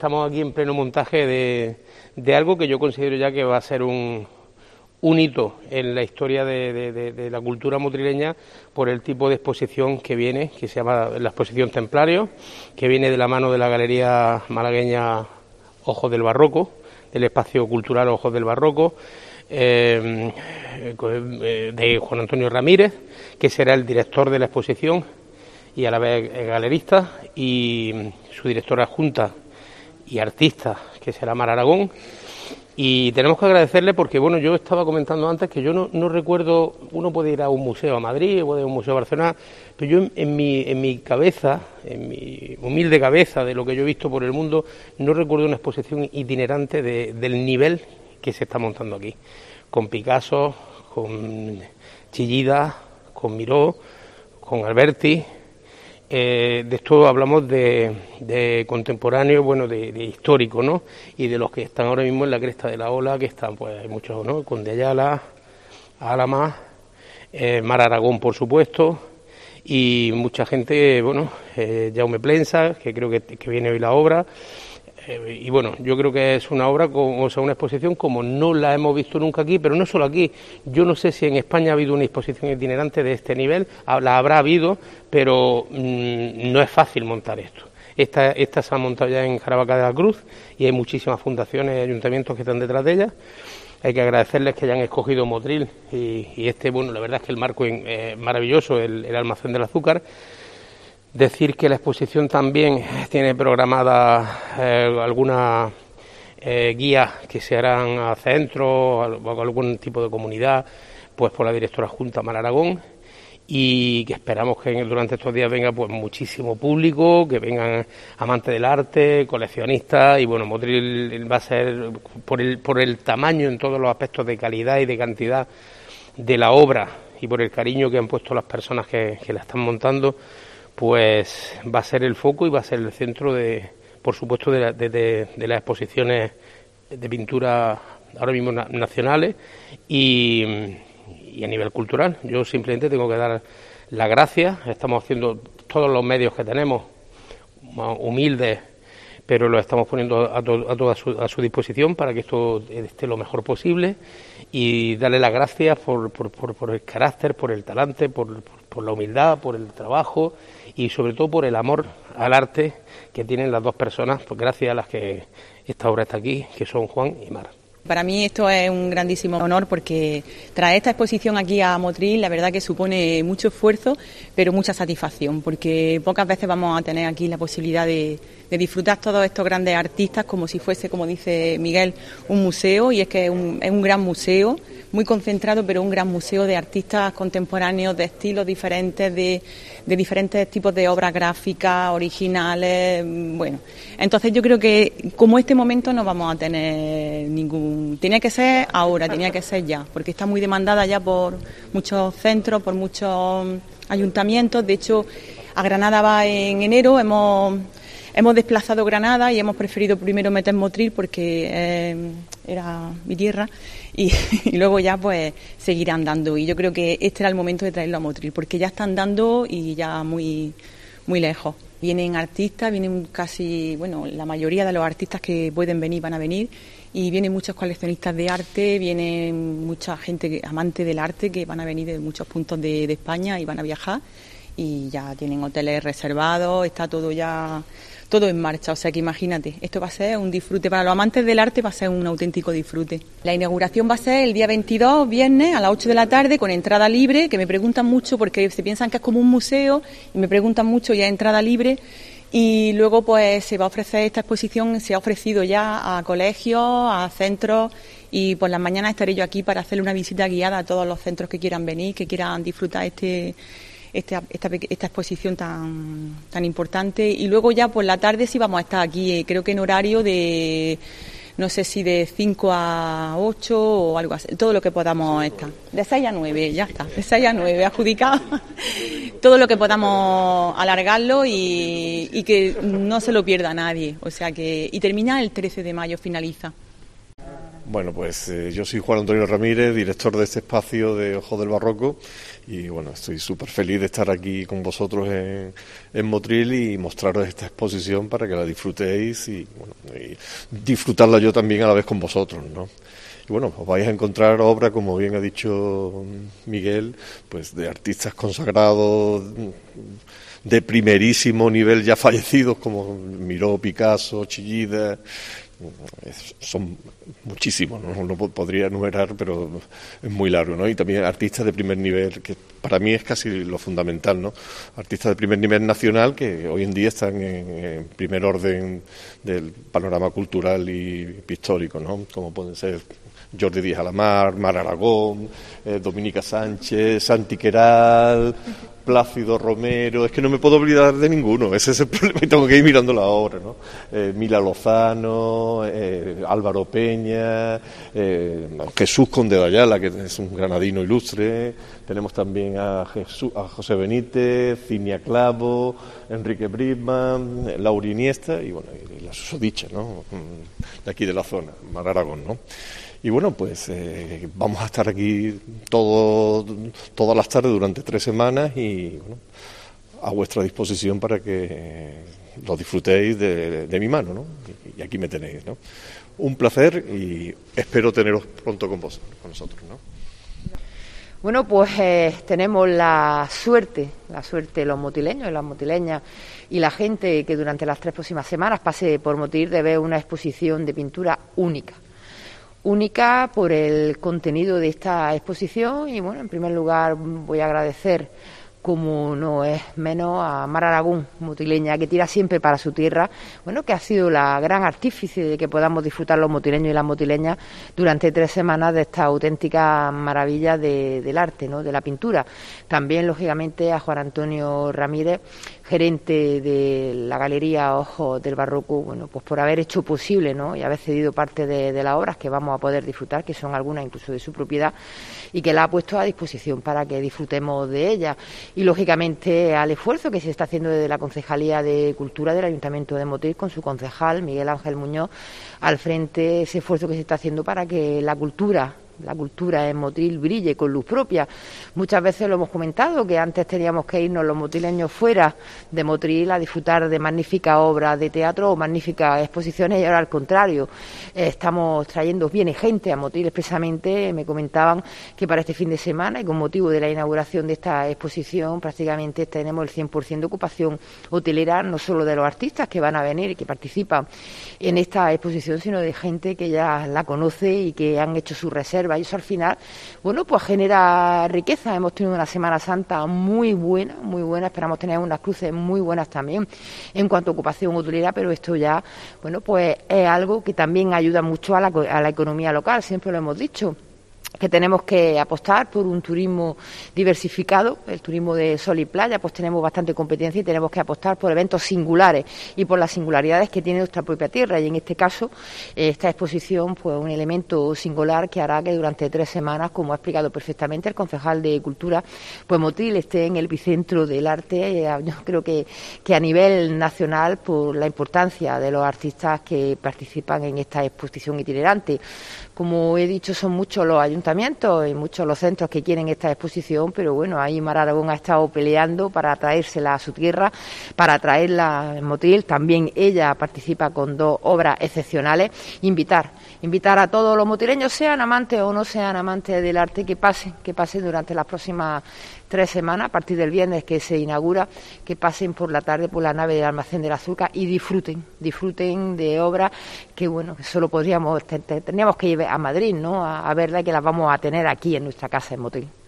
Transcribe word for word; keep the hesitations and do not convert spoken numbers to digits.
estamos aquí en pleno montaje de, de algo que yo considero ya que va a ser un, un hito en la historia de, de, de, de la cultura motrileña por el tipo de exposición que viene, que se llama la exposición Templario, que viene de la mano de la Galería Malagueña Ojos del Barroco, del espacio cultural Ojos del Barroco, eh, de Juan Antonio Ramírez, que será el director de la exposición y a la vez galerista, y su directora adjunta y artista, que será Mar Aragón. Y tenemos que agradecerle porque, bueno, yo estaba comentando antes que yo no, no recuerdo, uno puede ir a un museo a Madrid, puede ir a un museo a Barcelona, pero yo en, en, mi, en mi cabeza, en mi humilde cabeza de lo que yo he visto por el mundo, no recuerdo una exposición itinerante de, del nivel que se está montando aquí, con Picasso, con Chillida, con Miró, con Alberti. Eh, de esto hablamos de, de contemporáneo, bueno, de, de histórico, ¿no? Y de los que están ahora mismo en la cresta de la ola, que están, pues, hay muchos, ¿no? Conde Ayala, Álama, eh, Mar Aragón, por supuesto, y mucha gente, bueno, eh, Jaume Plensa, que creo que, que viene hoy la obra. Eh, y bueno, yo creo que es una obra, como, o sea, una exposición como no la hemos visto nunca aquí, pero no solo aquí. Yo no sé si en España ha habido una exposición itinerante de este nivel, la habrá habido, pero mmm, no es fácil montar esto. Esta, esta se ha montado ya en Caravaca de la Cruz y hay muchísimas fundaciones y ayuntamientos que están detrás de ella. Hay que agradecerles que hayan escogido Motril y, y este, bueno, la verdad es que el marco es eh, maravilloso, el, el almacén del azúcar. Decir que la exposición también tiene programada eh, algunas eh, guías que se harán a centros o a algún tipo de comunidad, pues por la directora adjunta Mar Aragón, y que esperamos que durante estos días venga pues muchísimo público, que vengan amantes del arte, coleccionistas, y bueno, Motril va a ser, por el, por el tamaño en todos los aspectos de calidad y de cantidad de la obra y por el cariño que han puesto las personas que, que la están montando, pues va a ser el foco y va a ser el centro de, por supuesto, de, la, de, de, de las exposiciones de pintura ahora mismo na, nacionales y, y a nivel cultural. Yo simplemente tengo que dar las gracias. Estamos haciendo todos los medios que tenemos, humildes, pero lo estamos poniendo a, to, a toda su, a su disposición para que esto esté lo mejor posible, y darle las gracias por, por, por, por el carácter, por el talante, por, por, por la humildad, por el trabajo y sobre todo por el amor al arte que tienen las dos personas, pues gracias a las que esta obra está aquí, que son Juan y Mar. Para mí esto es un grandísimo honor porque traer esta exposición aquí a Motril la verdad que supone mucho esfuerzo pero mucha satisfacción, porque pocas veces vamos a tener aquí la posibilidad de, de disfrutar todos estos grandes artistas como si fuese, como dice Miguel, un museo, y es que es un, es un gran museo, muy concentrado, pero un gran museo de artistas contemporáneos, de estilos diferentes, de, de diferentes tipos de obras gráficas, originales, bueno. Entonces yo creo que como este momento no vamos a tener ningún... Tenía que ser ahora, tenía que ser ya, porque está muy demandada ya por muchos centros, por muchos ayuntamientos. De hecho, a Granada va en enero, hemos... Hemos desplazado Granada y hemos preferido primero meter Motril porque eh, era mi tierra y, y luego ya pues seguir andando. Y yo creo que este era el momento de traerlo a Motril porque ya está andando y ya muy, muy lejos. Vienen artistas, vienen casi, bueno, la mayoría de los artistas que pueden venir van a venir, y vienen muchos coleccionistas de arte, vienen mucha gente amante del arte que van a venir de muchos puntos de, de España y van a viajar, y ya tienen hoteles reservados, está todo ya... todo en marcha, o sea que imagínate, esto va a ser un disfrute, para los amantes del arte va a ser un auténtico disfrute. La inauguración va a ser el día veintidós, viernes, a las ocho de la tarde, con entrada libre, que me preguntan mucho porque se piensan que es como un museo, y me preguntan mucho, ya entrada libre, y luego pues se va a ofrecer esta exposición, se ha ofrecido ya a colegios, a centros, y por las mañanas estaré yo aquí para hacerle una visita guiada a todos los centros que quieran venir, que quieran disfrutar este... Esta, esta, esta exposición tan tan importante, y luego ya por la tarde sí vamos a estar aquí, eh, creo que en horario de, no sé si de cinco a ocho o algo así, todo lo que podamos estar, de seis a nueve, ya está, de seis a nueve, adjudicado, todo lo que podamos alargarlo y, y que no se lo pierda nadie, o sea que, y termina el trece de mayo, finaliza. Bueno, pues eh, yo soy Juan Antonio Ramírez, director de este espacio de Ojos del Barroco, y bueno, estoy súper feliz de estar aquí con vosotros en, en Motril y mostraros esta exposición para que la disfrutéis y, bueno, y disfrutarla yo también a la vez con vosotros, ¿no? Y bueno, os vais a encontrar obras, como bien ha dicho Miguel, pues de artistas consagrados de primerísimo nivel ya fallecidos como Miró, Picasso, Chillida. Son muchísimos, no, no podría enumerar, pero es muy largo, ¿no? Y también artistas de primer nivel, que para mí es casi lo fundamental, ¿no? Artistas de primer nivel nacional que hoy en día están en, en primer orden del panorama cultural y pictórico, ¿no? Como pueden ser Jordi Díaz Alamar, Mar Aragón, eh, Dominica Sánchez, Santi Queral, Plácido Romero, es que no me puedo olvidar de ninguno, ese es el problema y tengo que ir mirando la obra, ¿no? Eh, Mila Lozano, eh, Álvaro Peña, eh, Jesús Conde de Ayala, que es un granadino ilustre, tenemos también a, Jesús, a José Benítez, Cinia Clavo, Enrique Brisman, Laura Iniesta y bueno, y la susodicha, ¿no? De aquí de la zona, Mar Aragón, ¿no? Y bueno, pues eh, vamos a estar aquí todo, todas las tardes durante tres semanas y bueno, a vuestra disposición para que lo disfrutéis de, de mi mano, ¿no? Y, y aquí me tenéis, ¿no? Un placer y espero teneros pronto con vos, con nosotros, ¿no? Bueno, pues eh, tenemos la suerte, la suerte los motileños y las motileñas y la gente que durante las tres próximas semanas pase por Motril de ver una exposición de pintura única. Única por el contenido de esta exposición y, bueno, en primer lugar voy a agradecer, como no es menos, a Mar Aragón, motileña, que tira siempre para su tierra, bueno, que ha sido la gran artífice de que podamos disfrutar los motileños y las motileñas durante tres semanas de esta auténtica maravilla de, del arte, ¿no?, de la pintura. También, lógicamente, a Juan Antonio Ramírez, gerente de la Galería Ojos del Barroco, bueno, pues por haber hecho posible, ¿no?, y haber cedido parte de, de las obras que vamos a poder disfrutar, que son algunas incluso de su propiedad, y que la ha puesto a disposición para que disfrutemos de ellas. Y, lógicamente, al esfuerzo que se está haciendo desde la Concejalía de Cultura del Ayuntamiento de Motril, con su concejal, Miguel Ángel Muñoz, al frente, ese esfuerzo que se está haciendo para que la cultura la cultura en Motril brille con luz propia. Muchas veces lo hemos comentado, que antes teníamos que irnos los motrileños fuera de Motril a disfrutar de magníficas obras de teatro o magníficas exposiciones, y ahora al contrario, eh, estamos trayendo, viene gente a Motril expresamente. Me comentaban que para este fin de semana y con motivo de la inauguración de esta exposición prácticamente tenemos el cien por ciento de ocupación hotelera, no solo de los artistas que van a venir y que participan en esta exposición, sino de gente que ya la conoce y que han hecho su reserva. Y eso al final, bueno, pues genera riqueza. Hemos tenido una Semana Santa muy buena, muy buena. Esperamos tener unas cruces muy buenas también en cuanto a ocupación hotelera, pero esto ya, bueno, pues es algo que también ayuda mucho a la, a la economía local. Siempre lo hemos dicho, que tenemos que apostar por un turismo diversificado, el turismo de sol y playa, pues tenemos bastante competencia y tenemos que apostar por eventos singulares y por las singularidades que tiene nuestra propia tierra, y en este caso esta exposición, pues un elemento singular que hará que durante tres semanas, como ha explicado perfectamente el concejal de Cultura, pues Motril esté en el epicentro del arte. Yo creo que, que a nivel nacional, por la importancia de los artistas que participan en esta exposición itinerante. Como he dicho, son muchos los ayuntamientos y muchos los centros que quieren esta exposición, pero bueno, ahí Mar Aragón ha estado peleando para traérsela a su tierra, para traerla en Motril. También ella participa con dos obras excepcionales. Invitar, invitar a todos los motrileños, sean amantes o no sean amantes del arte, que pasen, que pasen durante las próximas tres semanas, a partir del viernes que se inaugura, que pasen por la tarde por la nave del Almacén del Azúcar y disfruten, disfruten de obras que, bueno, que solo podríamos, tendríamos que ir a Madrid, ¿no?, a, a verla, y que las vamos a tener aquí en nuestra casa en Motril.